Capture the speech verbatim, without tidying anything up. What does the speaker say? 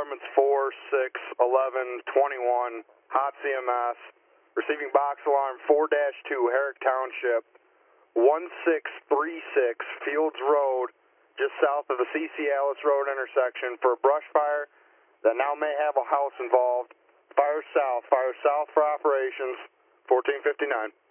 departments four, six, eleven, twenty-one, hot C M S, receiving box alarm four dash two, Herrick Township, one six three six, Fields Road, just south of the C C Alice Road intersection for a brush fire that now may have a house involved. Fire south, fire south for operations, fourteen fifty-nine.